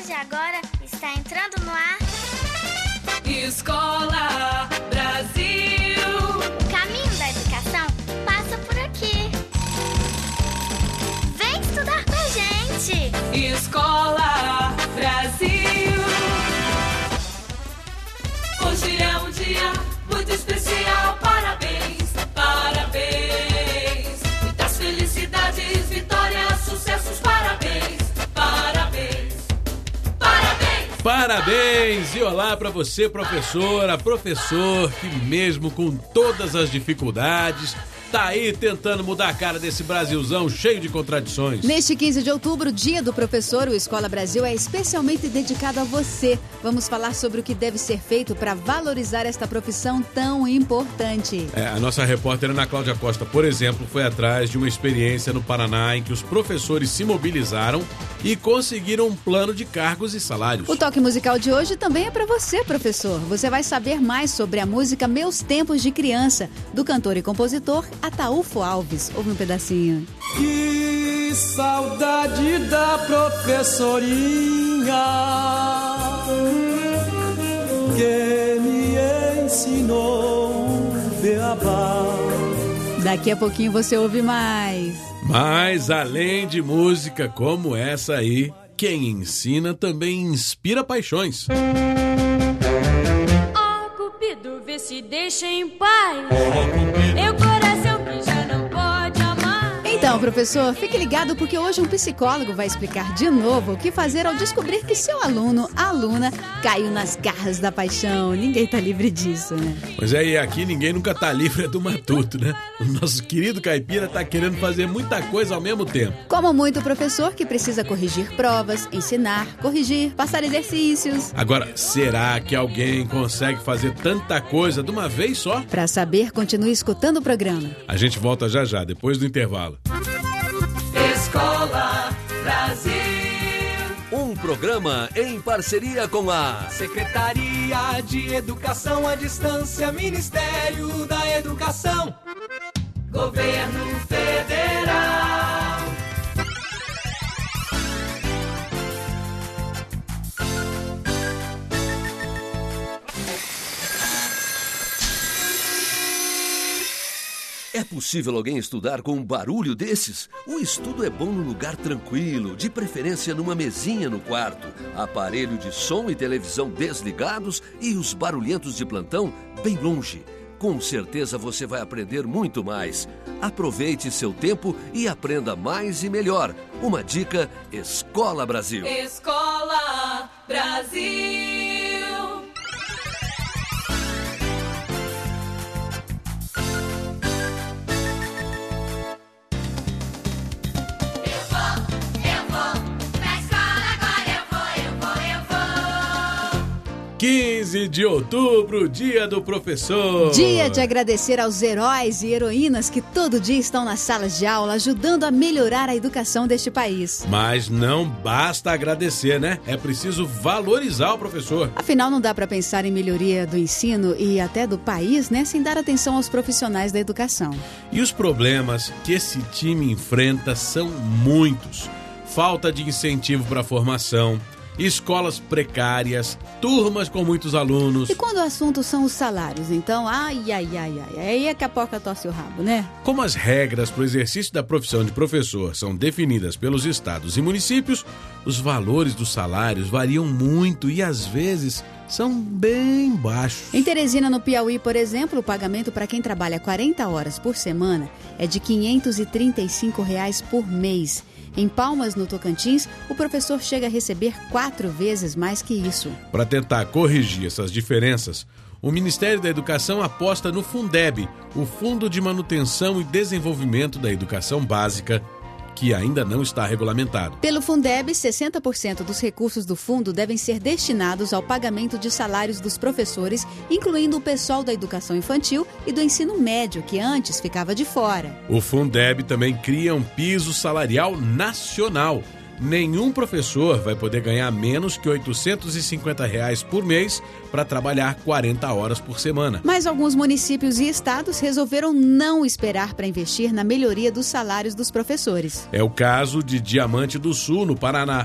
de agora está entrando no ar. Escola Brasil. O caminho da educação passa por aqui. Vem estudar com a gente. Escola Brasil. Hoje é um dia muito especial. Parabéns, parabéns. Muitas felicidades, vitórias, sucessos. Parabéns, parabéns, parabéns. Parabéns! E olá para você, professora, professor, que mesmo com todas as dificuldades, tá aí tentando mudar a cara desse Brasilzão cheio de contradições. Neste 15 de outubro, Dia do Professor, o Escola Brasil é especialmente dedicado a você. Vamos falar sobre o que deve ser feito para valorizar esta profissão tão importante. A nossa repórter Ana Cláudia Costa, por exemplo, foi atrás de uma experiência no Paraná em que os professores se mobilizaram e conseguiram um plano de cargos e salários. O toque musical de hoje também é para você, professor. Você vai saber mais sobre a música Meus Tempos de Criança, do cantor e compositor Ataúfo Alves. Ouve um pedacinho. Que saudade da professorinha que me ensinou o beabá. Daqui a pouquinho você ouve mais. Mas além de música como essa aí, quem ensina também inspira paixões. Ó, Cupido, vê se deixa em paz. Eu coração que já não pode amar. Então, professor, fique ligado porque hoje um psicólogo vai explicar de novo o que fazer ao descobrir que seu aluno, aluna, caiu nas garras da paixão. Ninguém tá livre disso, né? Pois é, e aqui ninguém nunca tá livre do matuto, né? O nosso querido caipira tá querendo fazer muita coisa ao mesmo tempo. Como muito professor que precisa corrigir provas, ensinar, corrigir, passar exercícios. Agora, será que alguém consegue fazer tanta coisa de uma vez só? Para saber, continue escutando o programa. A gente volta já já, depois do intervalo. Escola Brasil. Um programa em parceria com a Secretaria de Educação à Distância, Ministério da Educação, Governo Federal. É possível alguém estudar com um barulho desses? O estudo é bom num lugar tranquilo, de preferência numa mesinha no quarto, aparelho de som e televisão desligados e os barulhentos de plantão bem longe. Com certeza você vai aprender muito mais. Aproveite seu tempo e aprenda mais e melhor. Uma dica: Escola Brasil. Escola Brasil. Eu vou pra escola agora. Eu vou. 15 de outubro, Dia do Professor. Dia de agradecer aos heróis e heroínas que todo dia estão nas salas de aula ajudando a melhorar a educação deste país. Mas não basta agradecer, né? É preciso valorizar o professor. Afinal, não dá para pensar em melhoria do ensino e até do país, né, sem dar atenção aos profissionais da educação. E os problemas que esse time enfrenta são muitos. Falta de incentivo para a formação, escolas precárias, turmas com muitos alunos. E quando o assunto são os salários, então, ai, aí é que a porca torce o rabo, né? Como as regras para o exercício da profissão de professor são definidas pelos estados e municípios, os valores dos salários variam muito e às vezes são bem baixos. Em Teresina, no Piauí, por exemplo, o pagamento para quem trabalha 40 horas por semana é de R$ 535 por mês. Em Palmas, no Tocantins, o professor chega a receber 4 vezes mais que isso. Para tentar corrigir essas diferenças, o Ministério da Educação aposta no Fundeb, o Fundo de Manutenção e Desenvolvimento da Educação Básica, que ainda não está regulamentado. Pelo Fundeb, 60% dos recursos do fundo devem ser destinados ao pagamento de salários dos professores, incluindo o pessoal da educação infantil e do ensino médio, que antes ficava de fora. O Fundeb também cria um piso salarial nacional. Nenhum professor vai poder ganhar menos que R$ 850 por mês para trabalhar 40 horas por semana. Mas alguns municípios e estados resolveram não esperar para investir na melhoria dos salários dos professores. É o caso de Diamante do Sul, no Paraná.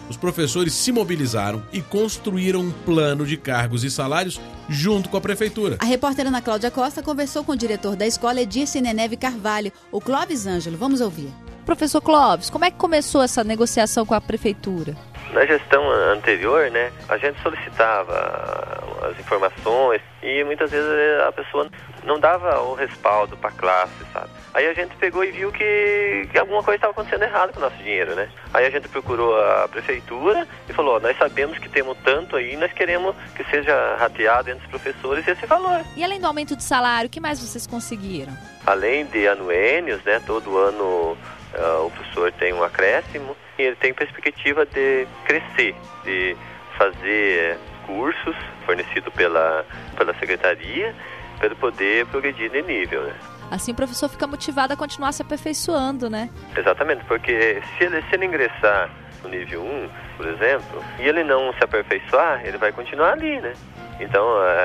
os professores se mobilizaram e construíram um plano de cargos e salários junto com a prefeitura. A repórter Ana Cláudia Costa conversou com o diretor da escola, Edir Sineneve Carvalho, o Clóvis Ângelo. Vamos ouvir. Professor Clóvis, como é que começou essa negociação com a prefeitura? Na gestão anterior, né, a gente solicitava as informações e muitas vezes a pessoa não dava o respaldo para a classe, sabe? Aí a gente pegou e viu que alguma coisa estava acontecendo errado com o nosso dinheiro, né? Aí a gente procurou a prefeitura e falou, nós sabemos que temos tanto aí, nós queremos que seja rateado entre os professores esse valor. E além do aumento de salário, o que mais vocês conseguiram? Além de anuênios, né, todo ano o professor tem um acréscimo e ele tem perspectiva de crescer, de fazer cursos fornecidos pela secretaria para ele poder progredir de nível, né? Assim o professor fica motivado a continuar se aperfeiçoando, né? Exatamente, porque se ele ingressar no nível 1, por exemplo, e ele não se aperfeiçoar, ele vai continuar ali, né? Então,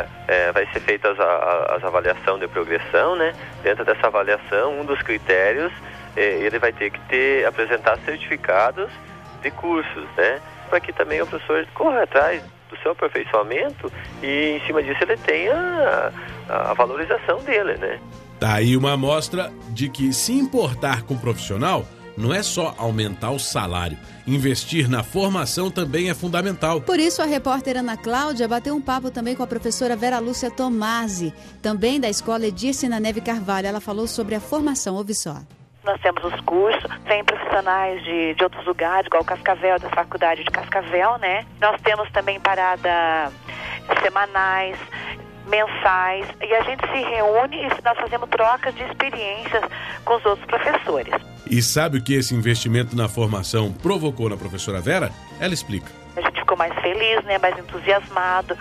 vai ser feita as avaliações de progressão, né? Dentro dessa avaliação, um dos critérios, ele vai ter que apresentar certificados de cursos, né? Para que também o professor corra atrás do seu aperfeiçoamento e, em cima disso, ele tenha a valorização dele, né? Tá aí uma amostra de que se importar com o profissional não é só aumentar o salário. Investir na formação também é fundamental. Por isso, a repórter Ana Cláudia bateu um papo também com a professora Vera Lúcia Tomasi, também da escola Edir Sineneve Carvalho. Ela falou sobre a formação. Ouve só. Nós temos os cursos, tem profissionais de outros lugares, igual o Cascavel, da faculdade de Cascavel, né? Nós temos também parada semanais, mensais, e a gente se reúne e nós fazemos trocas de experiências com os outros professores. E sabe o que esse investimento na formação provocou na professora Vera? Ela explica. A gente ficou mais feliz, né, mais entusiasmado,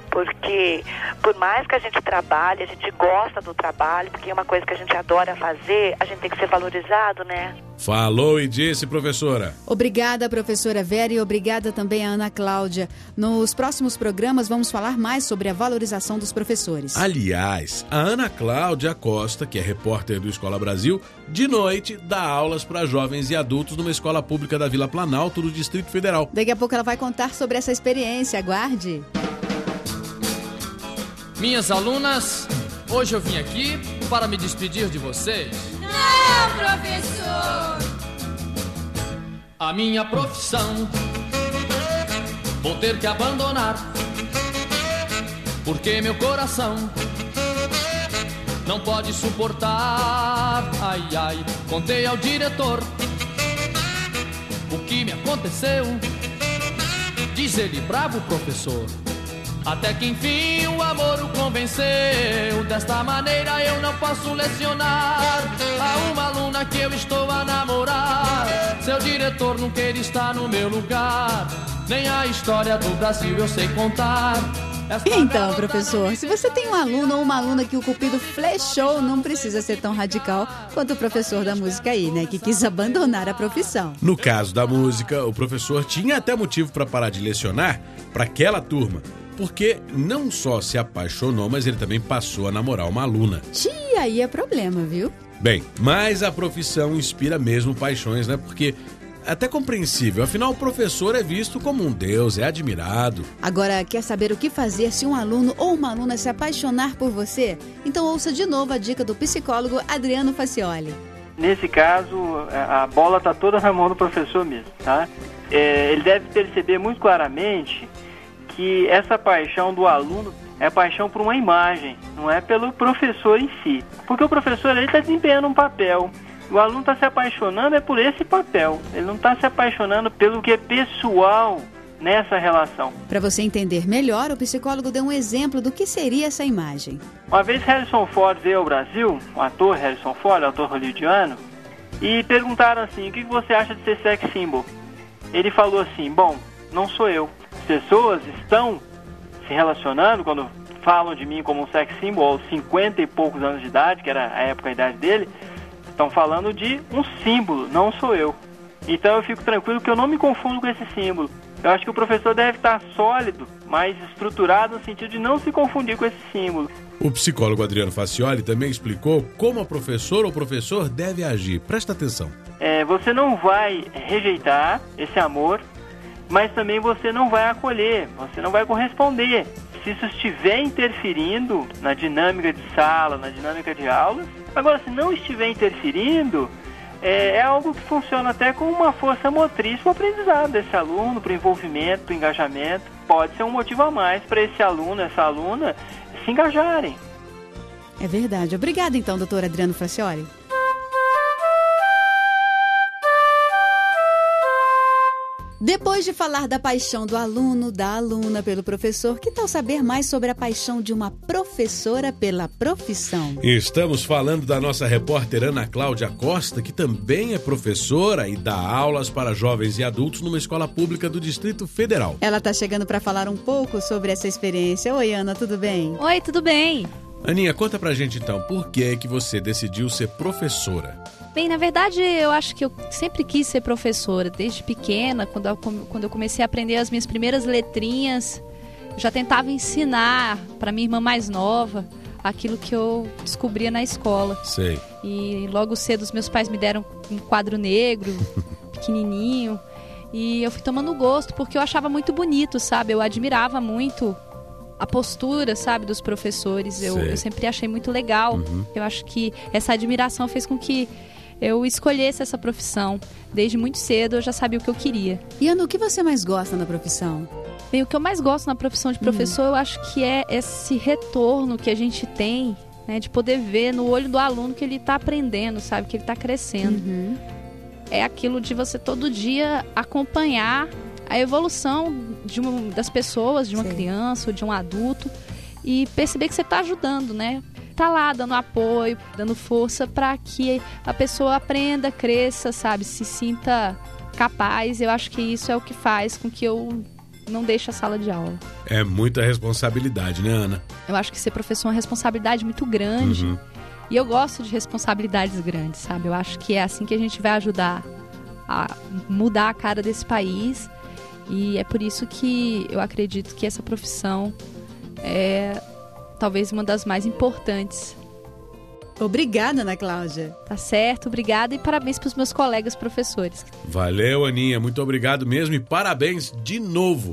porque por mais que a gente trabalhe, a gente gosta do trabalho, porque é uma coisa que a gente adora fazer, a gente tem que ser valorizado, né? Falou e disse, professora. Obrigada, professora Vera, e obrigada também a Ana Cláudia. Nos próximos programas vamos falar mais sobre a valorização dos professores. Aliás, a Ana Cláudia Costa, que é repórter do Escola Brasil, de noite dá aulas para jovens e adultos numa escola pública da Vila Planalto, do Distrito Federal. Daqui a pouco ela vai contar sobre essa experiência. Aguarde. Minhas alunas, hoje eu vim aqui para me despedir de vocês. Não, professor! A minha profissão vou ter que abandonar, porque meu coração não pode suportar. Ai, ai, contei ao diretor o que me aconteceu. Diz ele, bravo professor, até que enfim o amor o convenceu. Desta maneira eu não posso lecionar a uma aluna que eu estou a namorar. Seu diretor não quer estar no meu lugar, nem a história do Brasil eu sei contar. Então, professor, se você tem um aluno ou uma aluna que o cupido flechou, não precisa ser tão radical quanto o professor da música aí, né? Que quis abandonar a profissão. No caso da música, o professor tinha até motivo para parar de lecionar para aquela turma, porque não só se apaixonou, mas ele também passou a namorar uma aluna. Tia, aí é problema, viu? Bem, mas a profissão inspira mesmo paixões, né? Porque até compreensível, afinal o professor é visto como um deus, é admirado. Agora, quer saber o que fazer se um aluno ou uma aluna se apaixonar por você? Então ouça de novo a dica do psicólogo Adriano Facioli. Nesse caso, a bola está toda na mão do professor mesmo, tá? Ele deve perceber muito claramente que essa paixão do aluno é paixão por uma imagem, não é pelo professor em si. Porque o professor está desempenhando um papel. O aluno está se apaixonando é por esse papel. Ele não está se apaixonando pelo que é pessoal nessa relação. Para você entender melhor, o psicólogo deu um exemplo do que seria essa imagem. Uma vez Harrison Ford veio ao Brasil, o ator Harrison Ford, ator hollywoodiano, e perguntaram assim, o que você acha de ser sex symbol? Ele falou assim, bom, não sou eu. As pessoas estão se relacionando quando falam de mim como um sex symbol aos 50 e poucos anos de idade, que era a época, a idade dele, estão falando de um símbolo, não sou eu. Então eu fico tranquilo que eu não me confundo com esse símbolo. Eu acho que o professor deve estar sólido, mais estruturado no sentido de não se confundir com esse símbolo. O psicólogo Adriano Facioli também explicou como a professora ou professor deve agir. Presta atenção. Você não vai rejeitar esse amor mas também você não vai acolher, você não vai corresponder. Se isso estiver interferindo na dinâmica de sala, na dinâmica de aulas. Agora, se não estiver interferindo, é algo que funciona até como uma força motriz para o aprendizado desse aluno, para o envolvimento, para o engajamento. Pode ser um motivo a mais para esse aluno, essa aluna se engajarem. É verdade. Obrigada, então, doutor Adriano Fracioli. Depois de falar da paixão do aluno, da aluna pelo professor, que tal saber mais sobre a paixão de uma professora pela profissão? Estamos falando da nossa repórter Ana Cláudia Costa, que também é professora e dá aulas para jovens e adultos numa escola pública do Distrito Federal. Ela está chegando para falar um pouco sobre essa experiência. Oi, Ana, tudo bem? Oi, tudo bem? Aninha, conta pra gente então, por que é que você decidiu ser professora? Bem, na verdade, eu acho que eu sempre quis ser professora. Desde pequena, quando eu comecei a aprender as minhas primeiras letrinhas, eu já tentava ensinar para minha irmã mais nova aquilo que eu descobria na escola. Sei. E logo cedo os meus pais me deram um quadro negro, pequenininho, e eu fui tomando gosto porque eu achava muito bonito, sabe? Eu admirava muito a postura, sabe, dos professores. Eu sempre achei muito legal. Eu acho que essa admiração fez com que eu escolhesse essa profissão. Desde muito cedo eu já sabia o que eu queria. E Ana, o que você mais gosta na profissão? Bem, o que eu mais gosto na profissão de professor, eu acho que é esse retorno que a gente tem, né, de poder ver no olho do aluno que ele está aprendendo, sabe, que ele está crescendo. É aquilo de você todo dia acompanhar a evolução das pessoas, de uma criança ou de um adulto, e perceber que você está ajudando, né? Tá lá dando apoio, dando força para que a pessoa aprenda, cresça, sabe? Se sinta capaz. Eu acho que isso é o que faz com que eu não deixe a sala de aula. É muita responsabilidade, né, Ana? Eu acho que ser professor é uma responsabilidade muito grande. E eu gosto de responsabilidades grandes, sabe? Eu acho que é assim que a gente vai ajudar a mudar a cara desse país. E é por isso que eu acredito que essa profissão é talvez uma das mais importantes. Obrigada, Ana Cláudia. Tá certo, obrigada e parabéns para os meus colegas professores. Valeu, Aninha, muito obrigado mesmo e parabéns de novo.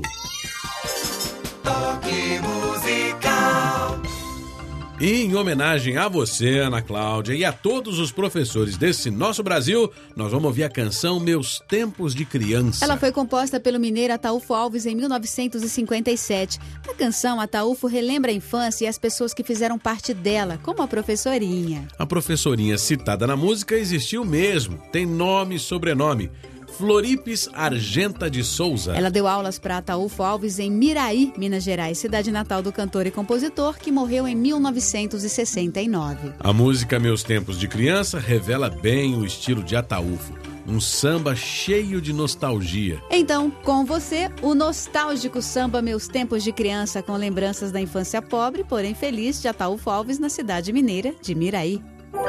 Toque musical. E em homenagem a você, Ana Cláudia, e a todos os professores desse nosso Brasil, nós vamos ouvir a canção Meus Tempos de Criança. Ela foi composta pelo mineiro Ataúfo Alves em 1957. Na canção, Ataúfo relembra a infância e as pessoas que fizeram parte dela, como a professorinha. A professorinha citada na música existiu mesmo, tem nome e sobrenome. Floripes Argenta de Souza. Ela deu aulas para Ataúfo Alves em Miraí, Minas Gerais, cidade natal do cantor e compositor, que morreu em 1969. A música Meus Tempos de Criança revela bem o estilo de Ataúfo, um samba cheio de nostalgia. Então, com você, o nostálgico samba Meus Tempos de Criança, com lembranças da infância pobre, porém feliz, de Ataúfo Alves, na cidade mineira de Miraí.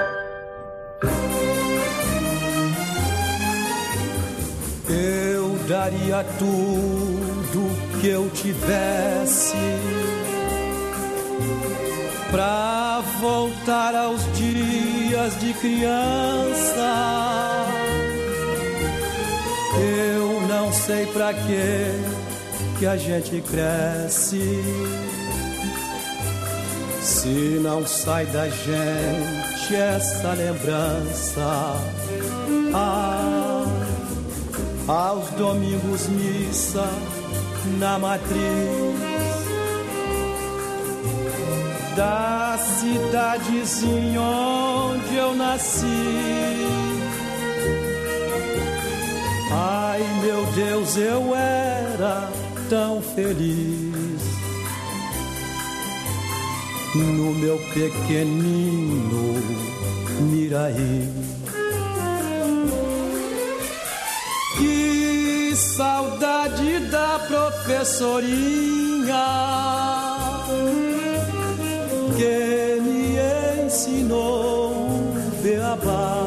Eu daria tudo que eu tivesse pra voltar aos dias de criança. Eu não sei pra que a gente cresce, se não sai da gente essa lembrança. Aos domingos missa na matriz da cidadezinha onde eu nasci. Ai, meu Deus, eu era tão feliz no meu pequenino Miraí. Que saudade da professorinha que me ensinou o beabá,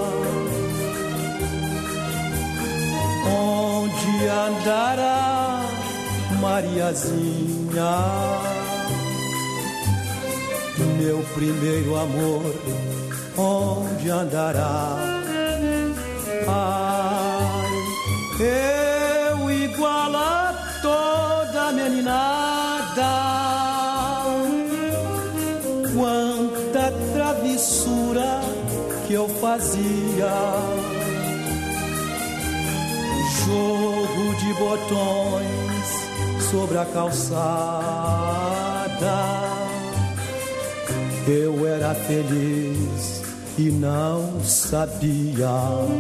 onde andará Mariazinha, meu primeiro amor, onde andará? Eu igual a meninada, quanta travessura que eu fazia. Jogo de botões sobre a calçada, eu era feliz e não sabia.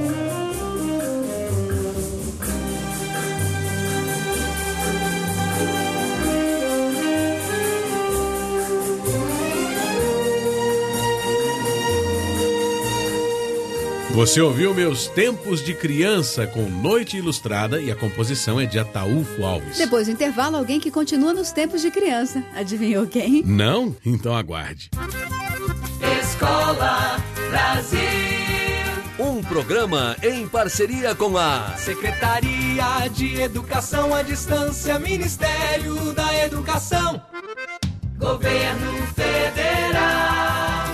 Você ouviu Meus Tempos de Criança com Noite Ilustrada e a composição é de Ataúfo Alves. Depois do intervalo, alguém que continua nos tempos de criança. Adivinhou quem? Não? Então aguarde. Escola Brasil. Um programa em parceria com a Secretaria de Educação à Distância, Ministério da Educação, Governo Federal.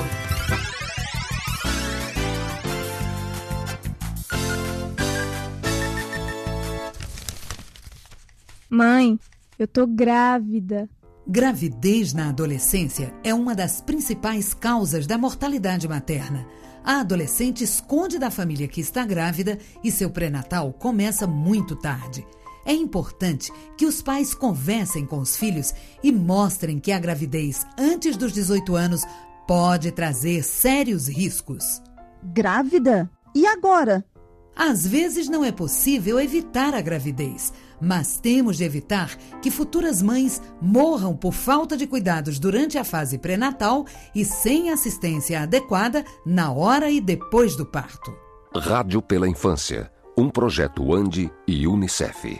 Mãe, eu tô grávida. Gravidez na adolescência é uma das principais causas da mortalidade materna. A adolescente esconde da família que está grávida e seu pré-natal começa muito tarde. É importante que os pais conversem com os filhos e mostrem que a gravidez antes dos 18 anos pode trazer sérios riscos. Grávida? E agora? Às vezes não é possível evitar a gravidez, mas temos de evitar que futuras mães morram por falta de cuidados durante a fase pré-natal e sem assistência adequada na hora e depois do parto. Rádio pela Infância, um projeto ANDI e Unicef.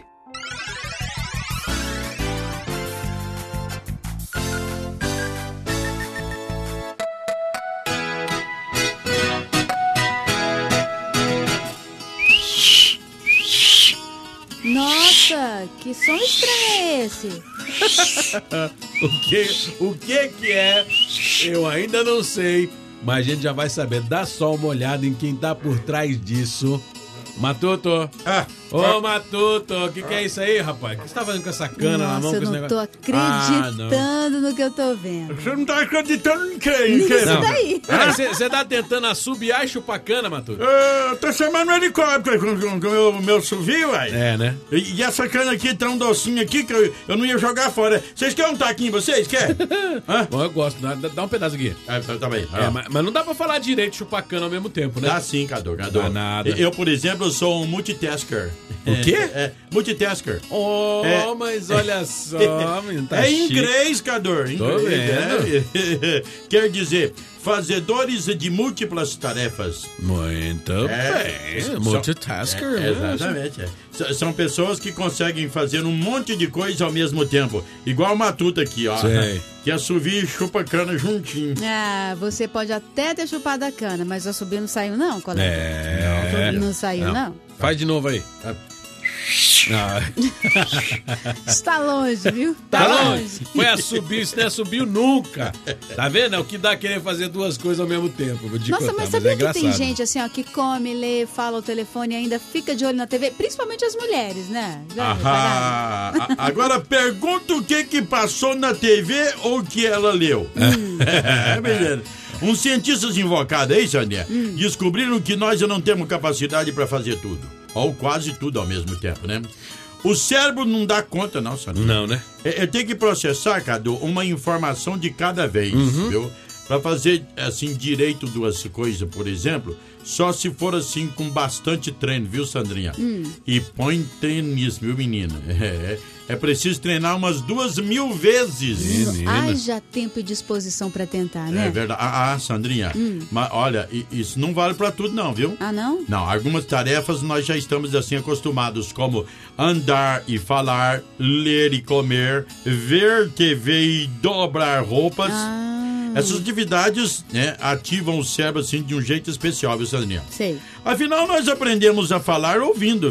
Nossa, que som estranho é esse? O que é? Eu ainda não sei, mas a gente já vai saber. Dá só uma olhada em quem tá por trás disso. Matuto. Ô, Matuto, o que é isso aí, rapaz? O que você tá fazendo com essa cana na mão? Nossa, eu não tô acreditando no que eu tô vendo. Você não tá acreditando em quem? Nisso daí. Você tá tentando assobiar e chupar cana, Matuto? Eu tô chamando o helicóptero com o meu subir, uai. É, né? E essa cana aqui tá um docinho aqui que eu não ia jogar fora. Vocês querem um taquinho, vocês? Quer? Bom, eu gosto. Dá um pedaço aqui. Tá bem. Mas não dá pra falar direito e chupar cana ao mesmo tempo, né? Dá sim, Cadu. Dá nada. Eu, por exemplo, sou um multitasker. O quê? Multitasker. Mas olha só, menino, tá em chique. inglês, Cador. Tô vendo. Quer dizer, fazedores de múltiplas tarefas. Muito bem. Multitasker. Exatamente. São pessoas que conseguem fazer um monte de coisa ao mesmo tempo. Igual o Matuto aqui, ó. Sei. Que assovia e chupa cana juntinho. Ah, você pode até ter chupado a cana, mas o assobio não saiu não, colega? Não saiu não. Faz de novo aí. Está longe, viu? Tá longe. Foi assobio, isso não é assobio nunca. Tá vendo? É o que dá querer fazer duas coisas ao mesmo tempo. Nossa, mas sabia que tem gente assim, ó, que come, lê, fala ao telefone e ainda fica de olho na TV? Principalmente as mulheres, né? Agora pergunta o que passou na TV ou o que ela leu. Beleza. Uns cientistas invocados aí, Sandinha, descobriram que nós já não temos capacidade para fazer tudo. Ou quase tudo ao mesmo tempo, né? O cérebro não dá conta, não, Sandinha. Não, né? Eu tenho que processar, Cadu, uma informação de cada vez, viu? Pra fazer, assim, direito duas coisas, por exemplo, só se for, assim, com bastante treino, viu, Sandrinha? E põe treino nisso, viu, menina? É preciso treinar umas 2.000 vezes. Haja tempo e disposição pra tentar, né? É verdade. Sandrinha, mas olha, isso não vale pra tudo não, viu? Ah, não? Não, algumas tarefas nós já estamos assim acostumados, como andar e falar, ler e comer, ver TV e dobrar roupas. Essas atividades, né, ativam o cérebro assim de um jeito especial, viu, Sandrinha? Sei. Afinal, nós aprendemos a falar ouvindo, viu?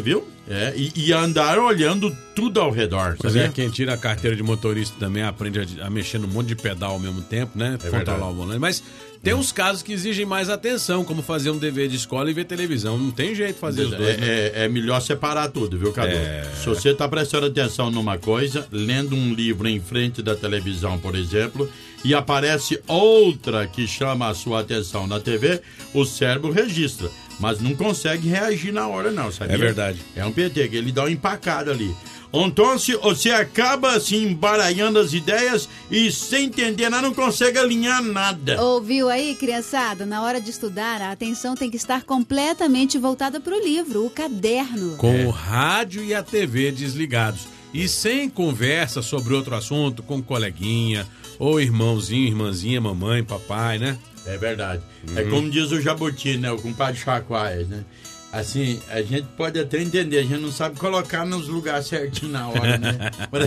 E andar olhando tudo ao redor. Mas quem tira a carteira de motorista também aprende a mexer num monte de pedal ao mesmo tempo, né? Controlar o volante. Mas tem uns casos que exigem mais atenção, como fazer um dever de escola e ver televisão. Não tem jeito de fazer os dois. É melhor separar tudo, viu, Cadu? Se você tá prestando atenção numa coisa, lendo um livro em frente da televisão, por exemplo, e aparece outra que chama a sua atenção na TV, o cérebro registra. Mas não consegue reagir na hora, não, sabia? É verdade. É um PT, que ele dá uma empacada ali. Então, você acaba se embaralhando as ideias e sem entender nada, não consegue alinhar nada. Ouviu aí, criançada? Na hora de estudar, a atenção tem que estar completamente voltada para o livro, o caderno. Com o rádio e a TV desligados. E sem conversa sobre outro assunto com coleguinha, ou irmãozinho, irmãzinha, mamãe, papai, né? É verdade. É como diz o Jabuti, né? O compadre Chacoalhas, né? Assim, a gente pode até entender, a gente não sabe colocar nos lugares certinho na hora, né?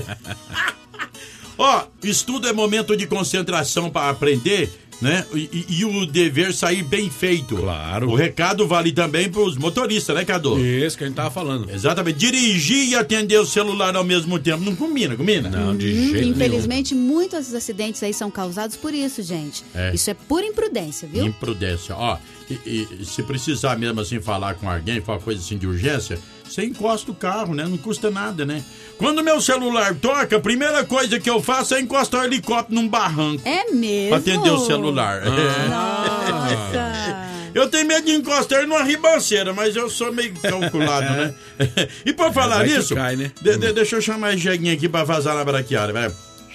Estudo é momento de concentração para aprender, né? E o dever sair bem feito. Claro. O recado vale também para os motoristas, né, Cadu? Isso que a gente tava falando. Exatamente. Dirigir e atender o celular ao mesmo tempo. Não combina? Não, de jeito nenhum. Infelizmente, muitos acidentes aí são causados por isso, gente. Isso é pura imprudência, viu? Imprudência. E se precisar mesmo assim falar com alguém, falar coisa assim de urgência, você encosta o carro, né? Não custa nada, né? Quando meu celular toca, a primeira coisa que eu faço é encostar o helicóptero num barranco. É mesmo? Pra atender o celular. Nossa! Eu tenho medo de encostar ele numa ribanceira, mas eu sou meio calculado, né? E por falar nisso, cai, né? Deixa eu chamar esse jeguinho aqui pra vazar na braquiária, vai.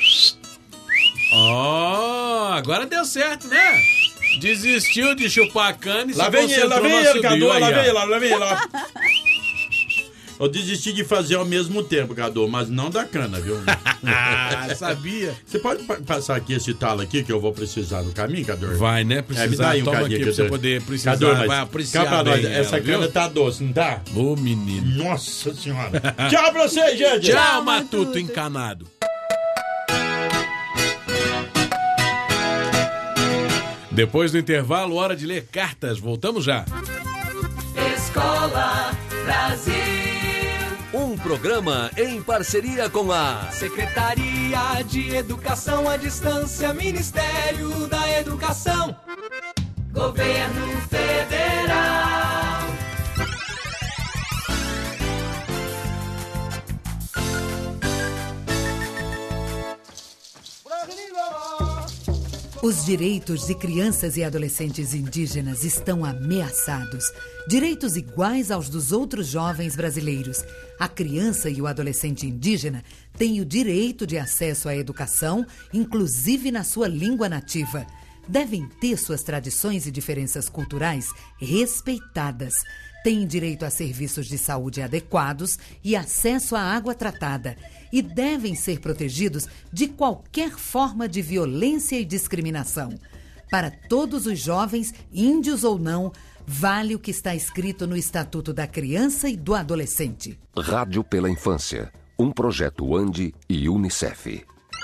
Agora deu certo, né? Desistiu de chupar a cana e lá se vem ele, Cadu, lá vem ele. Eu desisti de fazer ao mesmo tempo, Cadu, mas não da cana, viu? Sabia. Você pode passar aqui esse talo aqui que eu vou precisar no caminho, Cadu? Vai, né? Precisar, me dá aí um toma cadinho aqui pra você poder precisar. Cadu, vai apreciar cá pra bem nós, essa ela, cana viu? tá doce, não tá? Ô, menino. Nossa senhora. Tchau pra você, gente. Tchau, Matuto encanado. Depois do intervalo, hora de ler cartas. Voltamos já. Escola Brasil. Um programa em parceria com a Secretaria de Educação à Distância, Ministério da Educação, Governo Federal. Os direitos de crianças e adolescentes indígenas estão ameaçados. Direitos iguais aos dos outros jovens brasileiros. A criança e o adolescente indígena têm o direito de acesso à educação, inclusive na sua língua nativa. Devem ter suas tradições e diferenças culturais respeitadas. Têm direito a serviços de saúde adequados e acesso à água tratada. E devem ser protegidos de qualquer forma de violência e discriminação. Para todos os jovens, índios ou não, vale o que está escrito no Estatuto da Criança e do Adolescente. Rádio pela Infância, um projeto ANDI e UNICEF.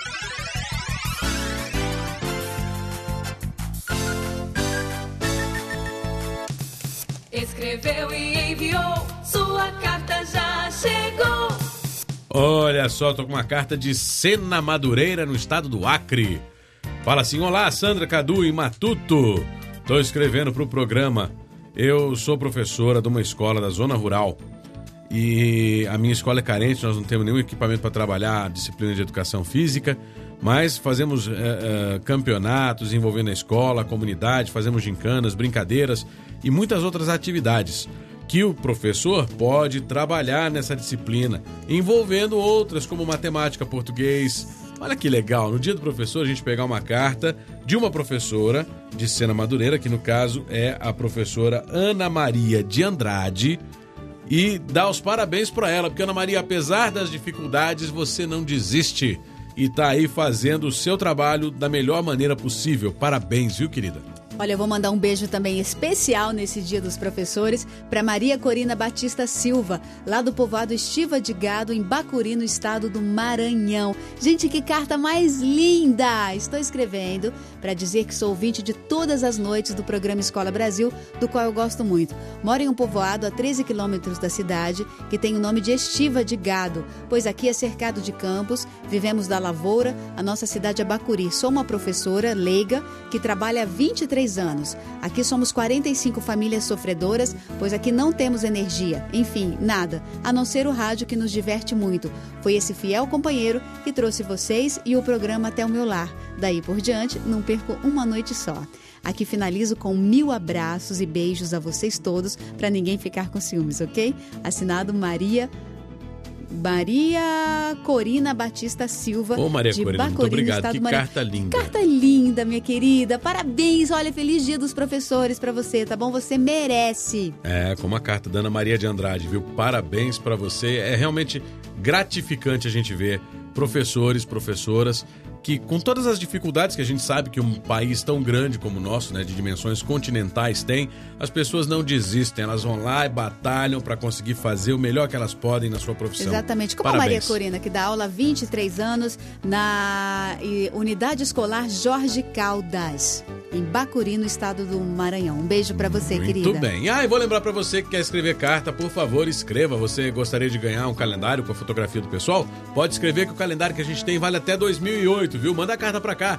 Escreveu e enviou, sua carta já chegou. Olha só, tô com uma carta de Sena Madureira, no estado do Acre. Fala assim: olá, Sandra, Cadu e Matuto. Tô escrevendo pro programa. Eu sou professora de uma escola da zona rural. E a minha escola é carente, nós não temos nenhum equipamento para trabalhar a disciplina de educação física, mas fazemos campeonatos envolvendo a escola, a comunidade, fazemos gincanas, brincadeiras e muitas outras atividades que o professor pode trabalhar nessa disciplina, envolvendo outras como matemática, português. Olha que legal, no dia do professor a gente pegar uma carta de uma professora de Sena Madureira, que no caso é a professora Ana Maria de Andrade, e dar os parabéns para ela, porque Ana Maria, apesar das dificuldades, você não desiste e tá aí fazendo o seu trabalho da melhor maneira possível. Parabéns, viu, querida? Olha, eu vou mandar um beijo também especial nesse Dia dos Professores para Maria Corina Batista Silva, lá do povoado Estiva de Gado, em Bacuri, no estado do Maranhão. Gente, que carta mais linda! Estou escrevendo para dizer que sou ouvinte de todas as noites do programa Escola Brasil, do qual eu gosto muito. Moro em um povoado a 13 quilômetros da cidade, que tem o nome de Estiva de Gado, pois aqui é cercado de campos, vivemos da lavoura, a nossa cidade é Bacuri. Sou uma professora leiga que trabalha há 23 anos. Aqui somos 45 famílias sofredoras, pois aqui não temos energia. Enfim, nada, a não ser o rádio que nos diverte muito. Foi esse fiel companheiro que trouxe vocês e o programa até o meu lar. Daí por diante, não perco uma noite só. Aqui finalizo com 1000 abraços e beijos a vocês todos, para ninguém ficar com ciúmes, ok? Assinado Maria Corina Batista Silva, Maria de Corina, Bacuri, muito obrigado. no estado Que do Maranhão. carta linda. Que carta linda, minha querida. Parabéns. Olha, feliz Dia dos Professores pra você, tá bom? Você merece. Como a carta da Ana Maria de Andrade, viu? Parabéns pra você. É realmente gratificante a gente ver professores, professoras que, com todas as dificuldades que a gente sabe que um país tão grande como o nosso, né, de dimensões continentais tem, as pessoas não desistem, elas vão lá e batalham para conseguir fazer o melhor que elas podem na sua profissão. Exatamente, como Parabéns. a Maria Corina, que dá aula há 23 anos na Unidade Escolar Jorge Caldas, em Bacuri, no estado do Maranhão. Um beijo para você, querida. Muito bem. E vou lembrar para você que quer escrever carta, por favor, escreva. Você gostaria de ganhar um calendário com a fotografia do pessoal? Pode escrever, que o calendário que a gente tem vale até 2008, viu? Manda a carta para cá.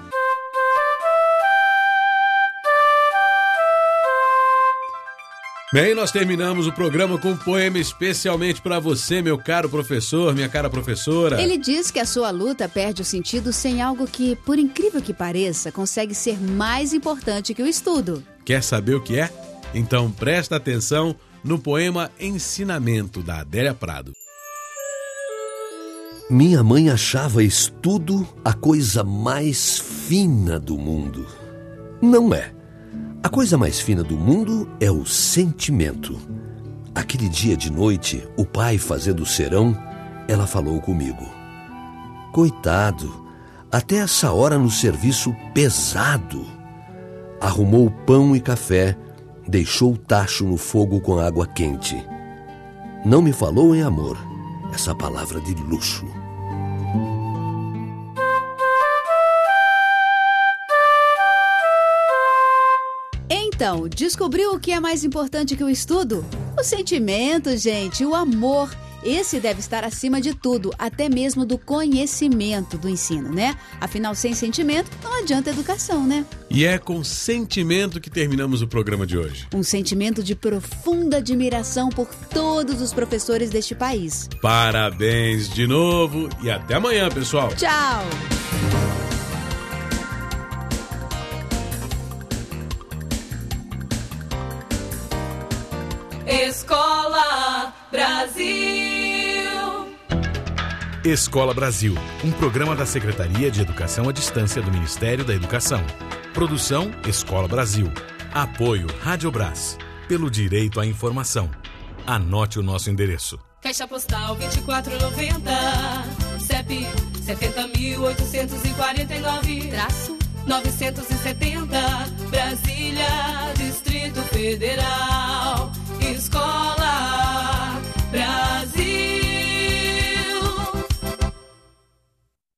Bem, nós terminamos o programa com um poema especialmente para você, meu caro professor, minha cara professora. Ele diz que a sua luta perde o sentido sem algo que, por incrível que pareça, consegue ser mais importante que o estudo. Quer saber o que é? Então presta atenção no poema Ensinamento, da Adélia Prado. Minha mãe achava estudo a coisa mais fina do mundo. Não é. A coisa mais fina do mundo é o sentimento. Aquele dia de noite, o pai fazendo serão, ela falou comigo. Coitado, até essa hora no serviço pesado. Arrumou pão e café, deixou o tacho no fogo com água quente. Não me falou em amor, essa palavra de luxo. Então, descobriu o que é mais importante que o estudo? O sentimento, gente, o amor. Esse deve estar acima de tudo, até mesmo do conhecimento do ensino, né? Afinal, sem sentimento, não adianta educação, né? E é com sentimento que terminamos o programa de hoje. Um sentimento de profunda admiração por todos os professores deste país. Parabéns de novo e até amanhã, pessoal. Tchau! Escola Brasil. Escola Brasil, um programa da Secretaria de Educação à Distância do Ministério da Educação. Produção Escola Brasil. Apoio Rádio Brás. Pelo direito à informação. Anote o nosso endereço. Caixa Postal 2490, CEP 70.849, -970, Brasília, Distrito Federal.